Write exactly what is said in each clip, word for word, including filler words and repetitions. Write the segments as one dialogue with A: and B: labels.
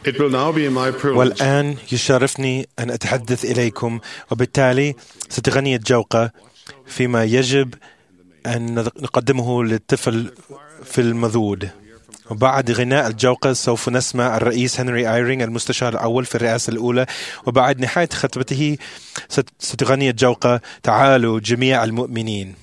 A: It will now be my privilege.
B: والآن يشرفني أن أتحدث إليكم، وبالتالي ستغني الجوقة فيما يجب أن نقدمه للطفل في المذود. وبعد غناء الجوقة سوف نسمع الرئيس هنري آيرينغ المستشار الأول في الرئاسة الأولى، وبعد نهاية خطبته ستغني الجوقة تعالوا جميع المؤمنين.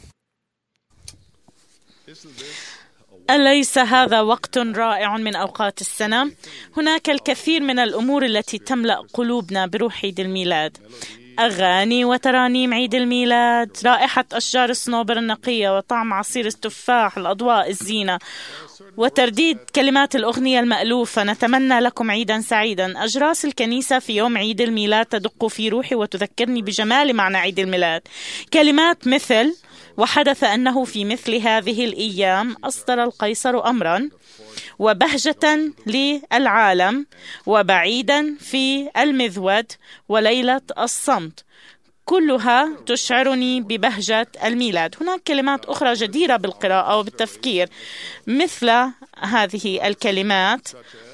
C: أليس هذا وقت رائع من أوقات السنة؟ هناك الكثير من الأمور التي تملأ قلوبنا بروح عيد الميلاد: أغاني وترانيم عيد الميلاد، رائحة أشجار الصنوبر النقية وطعم عصير التفاح، الأضواء، الزينة، وترديد كلمات الأغنية المألوفة. نتمنى لكم عيدا سعيدا. أجراس الكنيسة في يوم عيد الميلاد تدق في روحي وتذكرني بجمال معنى عيد الميلاد. كلمات مثل: وحدث أنه في مثل هذه الأيام أصدر القيصر أمرا، وبهجة للعالم، وبعيدا في المذود، وليلة الصمت، كلها تشعرني ببهجة الميلاد. هناك كلمات أخرى جديرة بالقراءة وبالتفكير، مثل هذه الكلمات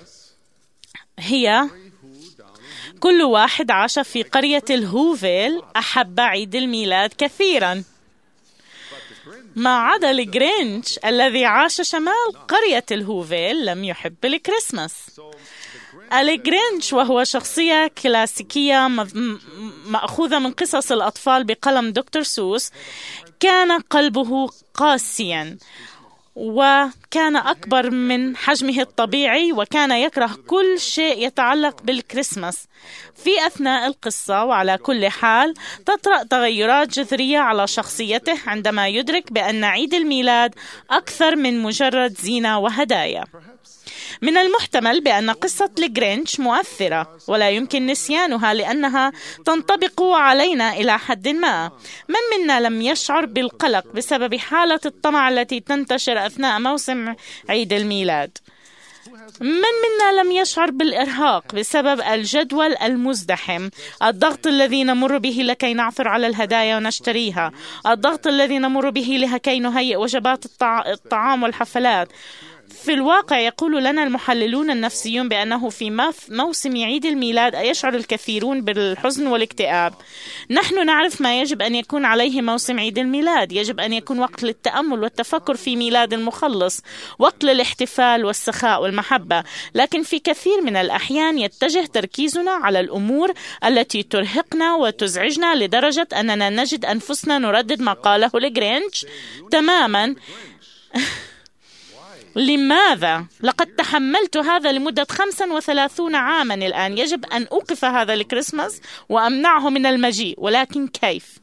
C: هي: كل واحد عاش في قرية الهوفيل أحب عيد الميلاد كثيرا، ما عدا الجرينش الذي عاش شمال قرية الهوفيل لم يحب الكريسماس. الجرينش وهو شخصية كلاسيكية مأخوذة من قصص الأطفال بقلم دكتور سوس، كان قلبه قاسيا وكان أكبر من حجمه الطبيعي، وكان يكره كل شيء يتعلق بالكريسماس. في أثناء القصة وعلى كل حال تطرأ تغيرات جذرية على شخصيته عندما يدرك بأن عيد الميلاد أكثر من مجرد زينة وهدايا. من المحتمل بأن قصة الجرينش مؤثرة ولا يمكن نسيانها لأنها تنطبق علينا إلى حد ما. من منا لم يشعر بالقلق بسبب حالة الطمع التي تنتشر أثناء موسم عيد الميلاد؟ من منا لم يشعر بالإرهاق بسبب الجدول المزدحم، الضغط الذي نمر به لكي نعثر على الهدايا ونشتريها، الضغط الذي نمر به لكي نهيئ وجبات الطعام والحفلات؟ في الواقع يقول لنا المحللون النفسيون بأنه في موسم عيد الميلاد يشعر الكثيرون بالحزن والاكتئاب. نحن نعرف ما يجب أن يكون عليه موسم عيد الميلاد. يجب أن يكون وقت للتأمل والتفكر في ميلاد المخلص، وقت للاحتفال والسخاء والمحبة. لكن في كثير من الأحيان يتجه تركيزنا على الأمور التي ترهقنا وتزعجنا لدرجة أننا نجد أنفسنا نردد ما قاله الجرينش تماما. لماذا؟ لقد تحملت هذا لمدة خمسة وثلاثين عاما الآن. يجب أن أوقف هذا الكريسماس وأمنعه من المجيء، ولكن كيف؟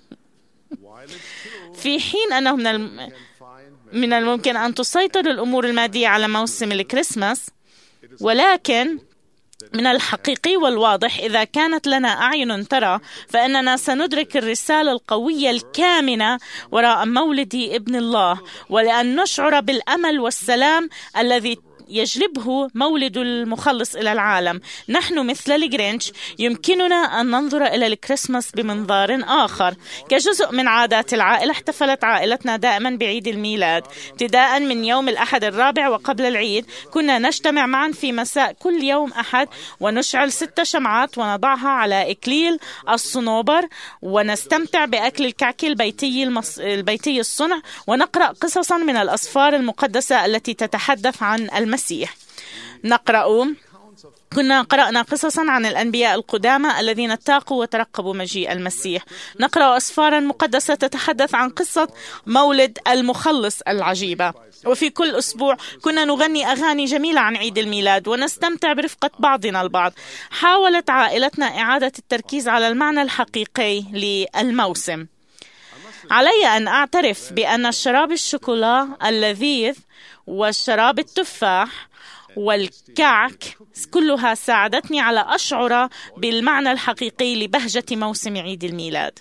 C: في حين أنه من الم... من الممكن أن تسيطر الأمور المادية على موسم الكريسماس، ولكن من الحقيقي والواضح إذا كانت لنا أعين ترى فإننا سندرك الرسالة القوية الكامنة وراء مولد ابن الله، ولأن نشعر بالأمل والسلام الذي يجلبه مولد المخلص إلى العالم. نحن مثل الجرينش يمكننا أن ننظر إلى الكريسماس بمنظار آخر. كجزء من عادات العائلة احتفلت عائلتنا دائما بعيد الميلاد ابتداء من يوم الأحد الرابع وقبل العيد. كنا نجتمع معا في مساء كل يوم أحد ونشعل ست شمعات ونضعها على إكليل الصنوبر ونستمتع بأكل الكعك البيتي, المص... البيتي الصنع، ونقرأ قصصا من الأسفار المقدسة التي تتحدث عن المسيح. نقرأ كنا قرأنا قصصا عن الأنبياء القدامى الذين اتقوا وترقبوا مجيء المسيح. نقرأ أسفارا مقدسة تتحدث عن قصة مولد المخلص العجيبة. وفي كل أسبوع كنا نغني أغاني جميلة عن عيد الميلاد ونستمتع برفقة بعضنا البعض. حاولت عائلتنا إعادة التركيز على المعنى الحقيقي للموسم. علي أن أعترف بأن الشراب الشوكولا اللذيذ والشراب التفاح والكعك كلها ساعدتني على أشعر بالمعنى الحقيقي لبهجة موسم عيد الميلاد.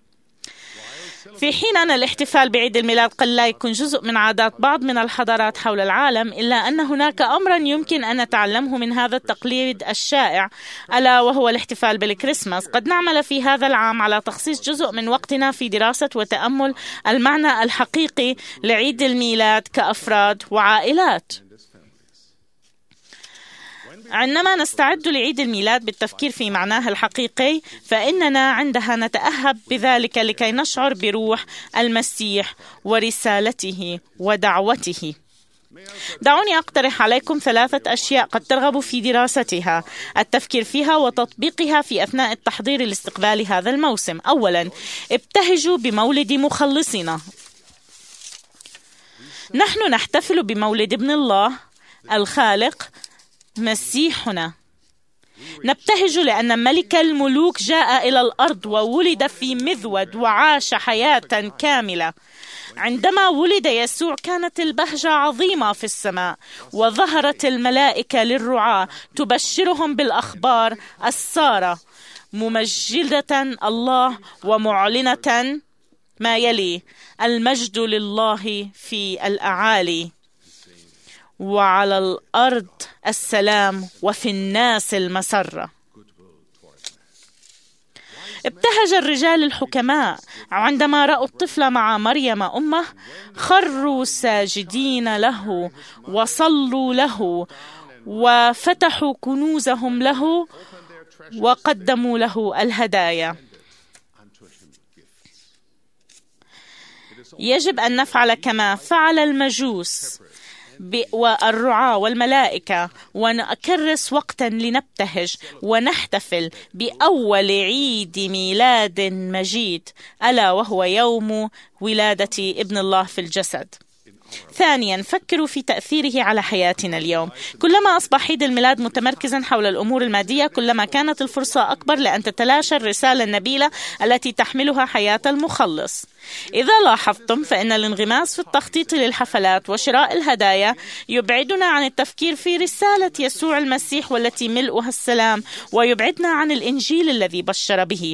C: في حين أن الاحتفال بعيد الميلاد قد لا يكون جزء من عادات بعض من الحضارات حول العالم، إلا أن هناك أمرا يمكن أن نتعلمه من هذا التقليد الشائع، ألا وهو الاحتفال بالكريسماس. قد نعمل في هذا العام على تخصيص جزء من وقتنا في دراسة وتأمل المعنى الحقيقي لعيد الميلاد كأفراد وعائلات. عندما نستعد لعيد الميلاد بالتفكير في معناه الحقيقي، فإننا عندها نتأهب بذلك لكي نشعر بروح المسيح ورسالته ودعوته. دعوني أقترح عليكم ثلاثة أشياء قد ترغبوا في دراستها، التفكير فيها وتطبيقها في أثناء التحضير لاستقبال هذا الموسم. أولا، ابتهجوا بمولد مخلصنا. نحن نحتفل بمولد ابن الله الخالق مسيحنا. نبتهج لأن ملك الملوك جاء إلى الأرض وولد في مذود وعاش حياة كاملة. عندما ولد يسوع كانت البهجة عظيمة في السماء، وظهرت الملائكة للرعاة تبشرهم بالأخبار السارة، ممجدة الله ومعلنة ما يلي: المجد لله في الأعالي، وعلى الأرض السلام، وفي الناس المسرة. ابتهج الرجال الحكماء عندما رأوا الطفل مع مريم أمه، خروا ساجدين له وصلوا له وفتحوا كنوزهم له وقدموا له الهدايا. يجب أن نفعل كما فعل المجوس والرعاة والملائكة، ونكرس وقتا لنبتهج ونحتفل بأول عيد ميلاد مجيد، ألا وهو يوم ولادة ابن الله في الجسد. ثانيا، فكروا في تأثيره على حياتنا اليوم. كلما أصبح عيد الميلاد متمركزا حول الأمور المادية، كلما كانت الفرصة أكبر لأن تتلاشى الرسالة النبيلة التي تحملها حياة المخلص. إذا لاحظتم، فإن الانغماس في التخطيط للحفلات وشراء الهدايا يبعدنا عن التفكير في رسالة يسوع المسيح والتي ملؤها السلام، ويبعدنا عن الإنجيل الذي بشر به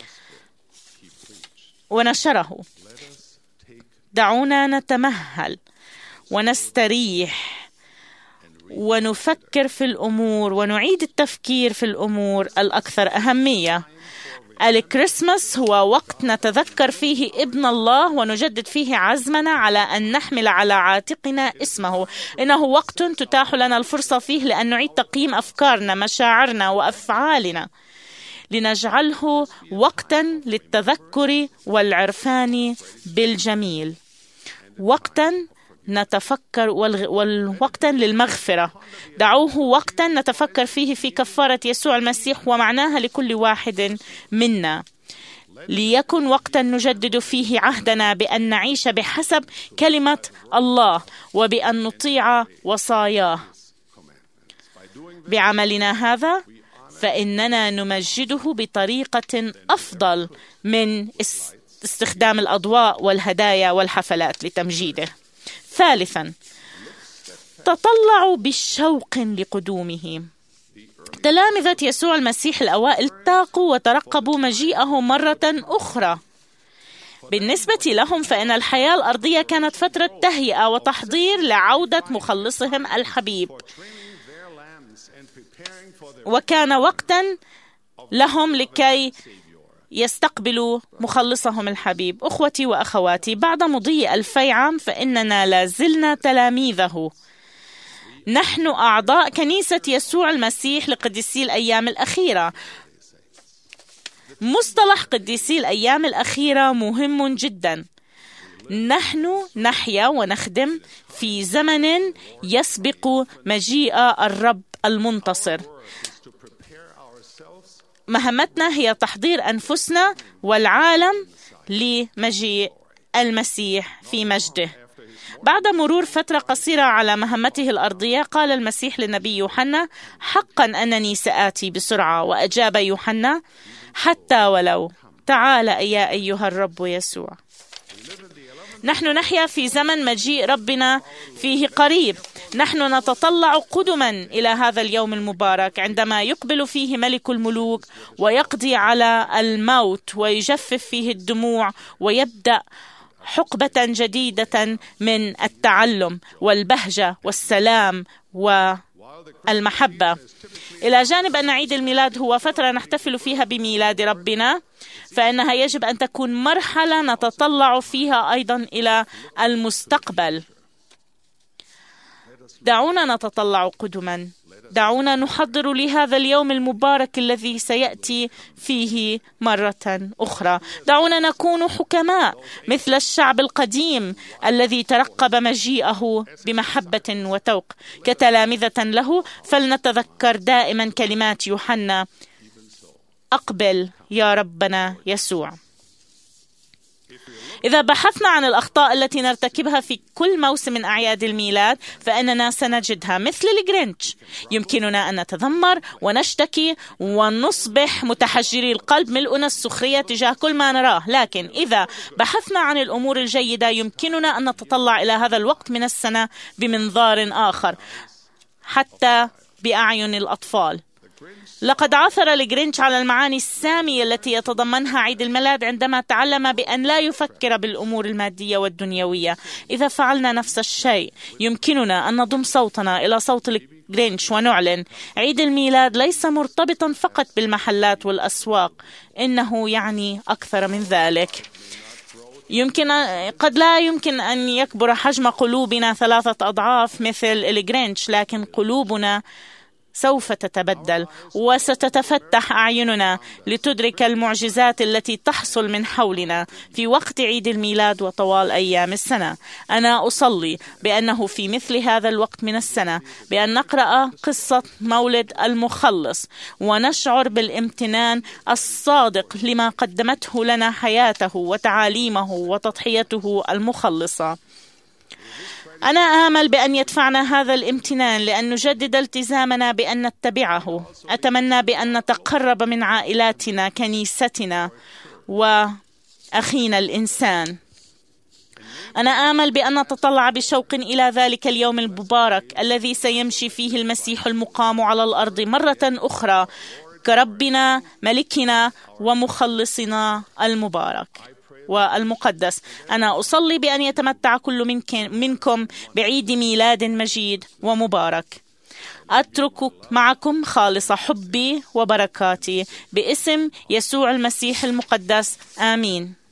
C: ونشره. دعونا نتمهل ونستريح ونفكر في الأمور ونعيد التفكير في الأمور الأكثر أهمية. الكريسماس هو وقت نتذكر فيه ابن الله ونجدد فيه عزمنا على أن نحمل على عاتقنا اسمه. إنه وقت تتاح لنا الفرصة فيه لأن نعيد تقييم أفكارنا، مشاعرنا وأفعالنا، لنجعله وقتا للتذكر والعرفان بالجميل، وقتا نتفكر والوقتا للمغفرة. دعوه وقتا نتفكر فيه في كفارة يسوع المسيح ومعناها لكل واحد منا، ليكن وقتا نجدد فيه عهدنا بأن نعيش بحسب كلمة الله وبأن نطيع وصاياه. بعملنا هذا فإننا نمجده بطريقة أفضل من استخدام الأضواء والهدايا والحفلات لتمجيده. ثالثا، تطلعوا بالشوق لقدومه. تلامذة يسوع المسيح الأوائل تاقوا وترقبوا مجيئه مرة أخرى. بالنسبة لهم فإن الحياة الأرضية كانت فترة تهيئة وتحضير لعودة مخلصهم الحبيب، وكان وقتا لهم لكي يستقبلوا مخلصهم الحبيب. أخوتي وأخواتي، بعد مضي ألفي عام فإننا لازلنا تلاميذه. نحن أعضاء كنيسة يسوع المسيح لقديسي الأيام الأخيرة. مصطلح قديسي الأيام الأخيرة مهم جدا. نحن نحيا ونخدم في زمن يسبق مجيء الرب المنتصر. مهمتنا هي تحضير أنفسنا والعالم لمجيء المسيح في مجده. بعد مرور فترة قصيرة على مهمته الأرضية، قال المسيح للنبي يوحنا: حقا أنني سآتي بسرعة. وأجاب يوحنا: حتى ولو، تعال يا أيها الرب يسوع. نحن نحيا في زمن مجيء ربنا فيه قريب. نحن نتطلع قدما إلى هذا اليوم المبارك عندما يقبل فيه ملك الملوك ويقضي على الموت ويجفف فيه الدموع، ويبدأ حقبة جديدة من التعلم والبهجة والسلام والمحبة. إلى جانب أن عيد الميلاد هو فترة نحتفل فيها بميلاد ربنا، فإنها يجب أن تكون مرحلة نتطلع فيها أيضا إلى المستقبل. دعونا نتطلع قدما دعونا نحضر لهذا اليوم المبارك الذي سيأتي فيه مرة أخرى. دعونا نكون حكماء مثل الشعب القديم الذي ترقب مجيئه بمحبة وتوق. كتلامذة له فلنتذكر دائما كلمات يوحنا: أقبل يا ربنا يسوع. إذا بحثنا عن الأخطاء التي نرتكبها في كل موسم من أعياد الميلاد فإننا سنجدها مثل الجرينش. يمكننا أن نتذمر ونشتكي ونصبح متحجري القلب، ملؤنا السخرية تجاه كل ما نراه. لكن إذا بحثنا عن الأمور الجيدة يمكننا أن نتطلع إلى هذا الوقت من السنة بمنظار آخر، حتى بأعين الأطفال. لقد عثر الجرينش على المعاني السامية التي يتضمنها عيد الميلاد عندما تعلم بأن لا يفكر بالأمور المادية والدنيوية. إذا فعلنا نفس الشيء يمكننا أن نضم صوتنا إلى صوت الجرينش ونعلن: عيد الميلاد ليس مرتبطا فقط بالمحلات والأسواق، إنه يعني أكثر من ذلك. يمكن قد لا يمكن أن يكبر حجم قلوبنا ثلاثة أضعاف مثل الجرينش، لكن قلوبنا سوف تتبدل وستتفتح أعيننا لتدرك المعجزات التي تحصل من حولنا في وقت عيد الميلاد وطوال أيام السنة. أنا أصلي بأنه في مثل هذا الوقت من السنة بأن نقرأ قصة مولد المخلص ونشعر بالامتنان الصادق لما قدمته لنا حياته وتعاليمه وتضحيته المخلصة. أنا آمل بأن يدفعنا هذا الامتنان لأن نجدد التزامنا بأن نتبعه. أتمنى بأن نتقرب من عائلاتنا، كنيستنا، وأخينا الإنسان. أنا آمل بأن نتطلع بشوق إلى ذلك اليوم المبارك الذي سيمشي فيه المسيح المقام على الأرض مرة أخرى كربنا، ملكنا ومخلصنا المبارك والمقدس. أنا أصلي بأن يتمتع كل منكم بعيد ميلاد مجيد ومبارك. أترك معكم خالص حبي وبركاتي باسم يسوع المسيح المقدس. آمين.